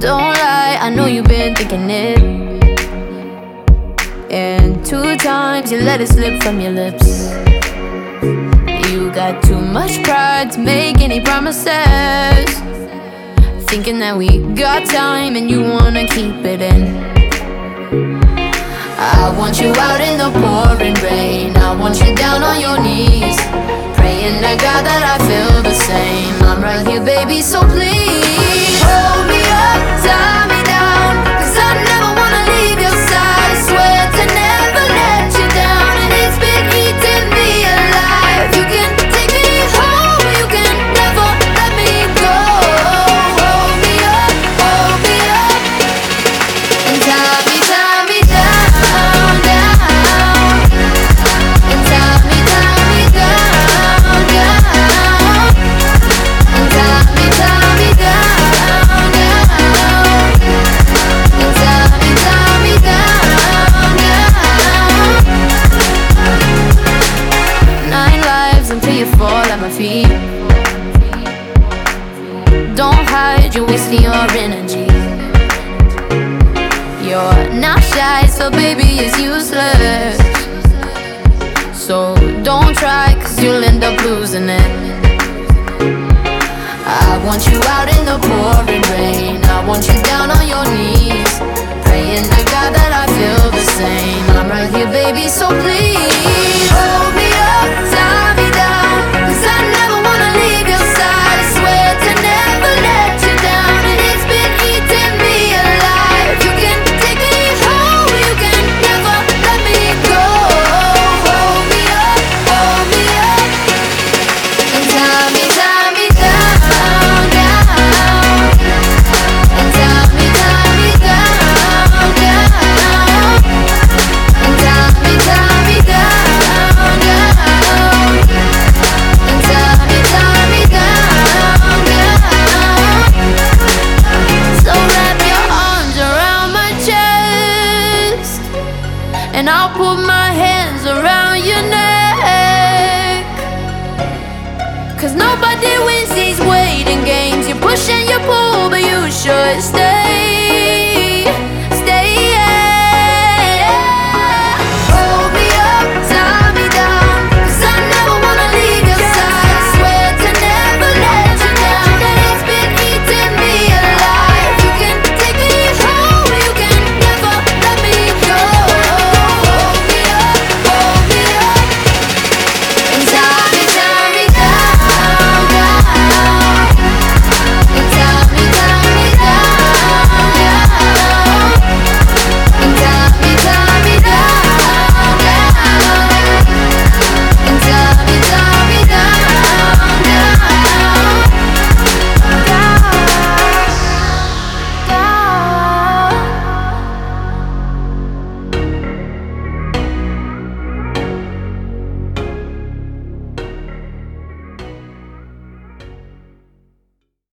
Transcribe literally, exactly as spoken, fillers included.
Don't lie, I know you've been thinking it. And two times you let it slip from your lips. You got too much pride to make any promises, thinking that we got time and you wanna keep it in. I want you out in the pouring rain, I want you down on your knees, praying to God that I feel the same. I'm right here, baby, so please hold me up, tie me down, 'cause I never wanna leave your side. I swear to never let you down, and it's been eating me alive. You can take me home, you can never let me go. Hold me up, hold me up, and tie me, tie me down, down, and tie me, tie me down, down, and tie me, tie me down, down, and tie me, tie me down, down. Nine lives until you fall at my feet. Don't hide, you're wasting your energy. You're not shy, so baby, it's useless. So don't try, 'cause you'll end up losing it. I want you out in the pouring rain, I want you down on your knees, praying to God that I feel the same. I'm right here, baby, so please hold me up, tie me down, 'cause I never wanna leave your side. I swear to never let you down, and it's been eating me alive. You can take me home, you can never let me go. Hold me up, hold me up, and tie me, tie me down, down, and tie me, tie me down, down, and tie me, tie me down, down, and tie me, tie me down, down. So wrap your arms around my chest, and I'll put my hands around your neck. 'Cause nobody wins these waiting games. You push and you pull, but you should stay.